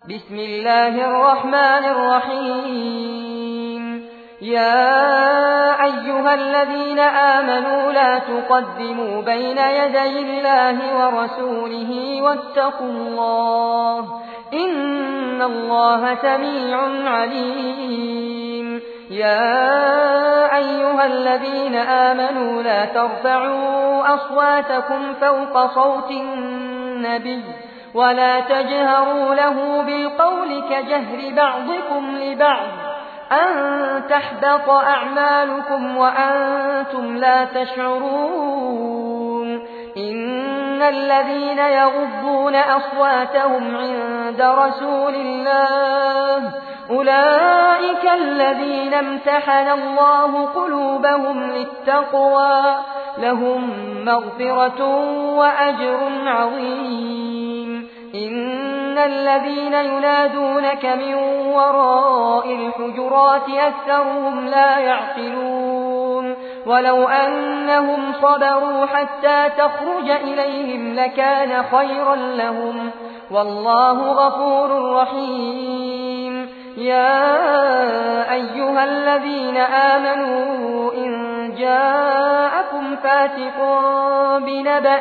بسم الله الرحمن الرحيم. يا أيها الذين آمنوا لا تقدموا بين يدي الله ورسوله واتقوا الله إن الله سميع عليم. يا أيها الذين آمنوا لا ترفعوا أصواتكم فوق صوت النبي ولا تجهروا له بالقول كجهر بعضكم لبعض أن تحبط أعمالكم وأنتم لا تشعرون. إن الذين يغضون أصواتهم عند رسول الله أولئك الذين امتحن الله قلوبهم للتقوى لهم مغفرة وأجر عظيم. إن الذين ينادونك من وراء الحجرات أكثرهم لا يعقلون ولو أنهم صبروا حتى تخرج إليهم لكان خيرا لهم والله غفور رحيم. يا أيها الذين آمنوا إن جاءكم فاسق بنبأ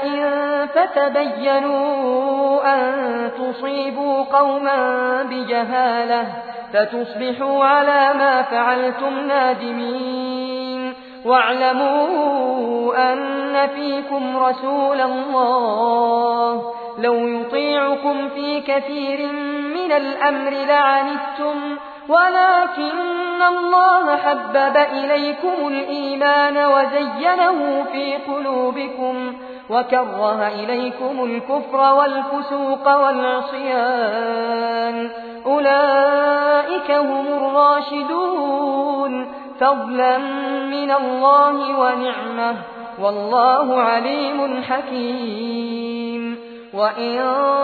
فتبينوا أن تصيبوا قوما بجهالة فتصبحوا على ما فعلتم نادمين. واعلموا أن فيكم رسول الله لو يطيعكم في كثير من الأمر لعنتم ولكن الله حبب إليكم الإيمان وزينه في قلوبكم وكره إليكم الكفر والفسوق والعصيان أولئك هم الراشدون فضلا من الله ونعمه والله عليم حكيم. وإن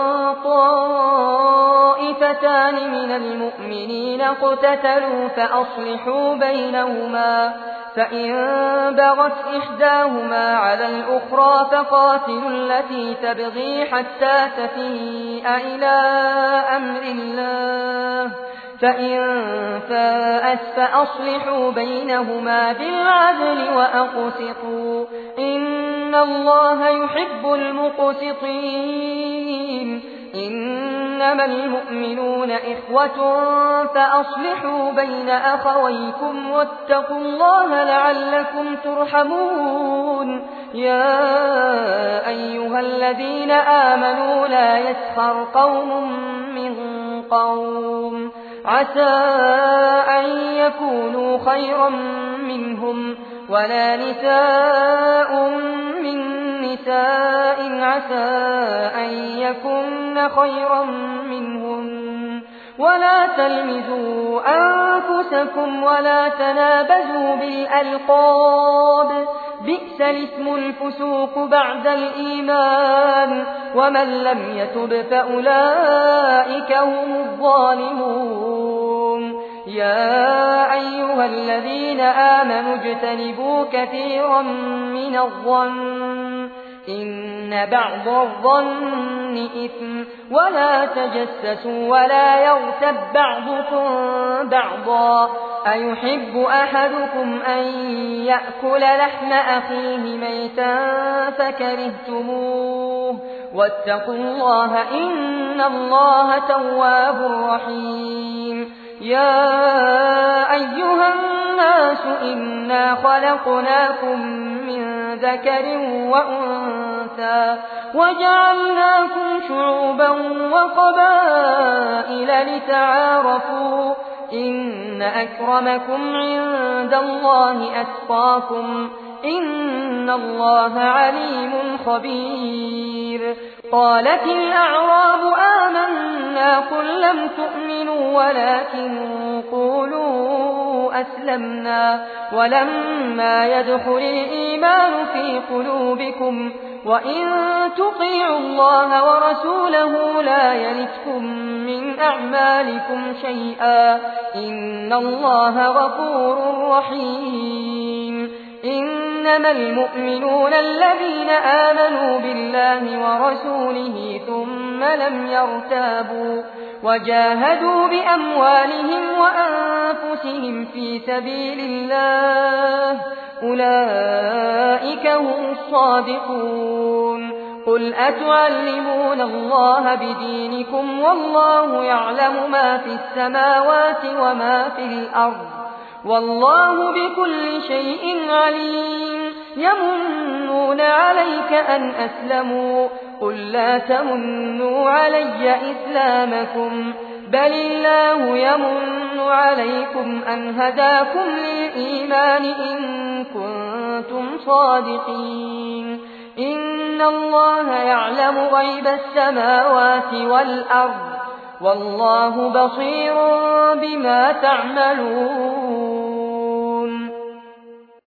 طائفتان من المؤمنين اقتتلوا فأصلحوا بينهما فإن بغت إحداهما على الأخرى فقاتلوا التي تبغي حتى تفيء إلى أمر الله فإن فاءت فأصلحوا بينهما بالعدل وأقسطوا إن الله يحب المقسطين. إنما المؤمنون إخوة فأصلحوا بين أخويكم واتقوا الله لعلكم ترحمون. يا أيها الذين آمنوا لا يسخر قوم من قوم عسى أن يكونوا خيرا منهم ولا نساء من نساء عسى أن يكن خيرا منهم ولا تلمزوا أنفسكم ولا تنابزوا بالألقاب بئس الاسم الفسوق بعد الإيمان ومن لم يتب فأولئك هم الظالمون. يا أيها الذين آمنوا اجتنبوا كثيرا من الظن إن بعض الظن إثم ولا تجسسوا ولا يغتب بعضكم بعضا أيحب أحدكم أن يأكل لحم أخيه ميتا فكرهتموه واتقوا الله إن الله تواب رحيم. يا أيها الناس إنا خلقناكم من ذكر وأنثى وجعلناكم شعوبا وقبائل لتعارفوا إن أكرمكم عند الله أتقاكم إن الله عليم خبير. قالت الأعراب آمنا قل لم تؤمنوا ولكن قولوا أسلمنا ولما يدخل الإيمان في قلوبكم وإن تطيعوا الله ورسوله لا يلتكم من أعمالكم شيئا إن الله غفور رحيم. إنما المؤمنون الذين آمنوا بالله ورسوله ثم لم يرتابوا وجاهدوا بأموالهم وأنفسهم في سبيل الله أولئك هم الصادقون قل أتعلمون الله بدينكم والله يعلم ما في السماوات وما في الأرض والله بكل شيء عليم يمنون عليك أن أسلموا قل لا تمنوا علي إسلامكم بل الله يمن عليكم أن هداكم للإيمان إن كنتم صادقين إن الله يعلم غيب السماوات والأرض والله بصير بما تعملون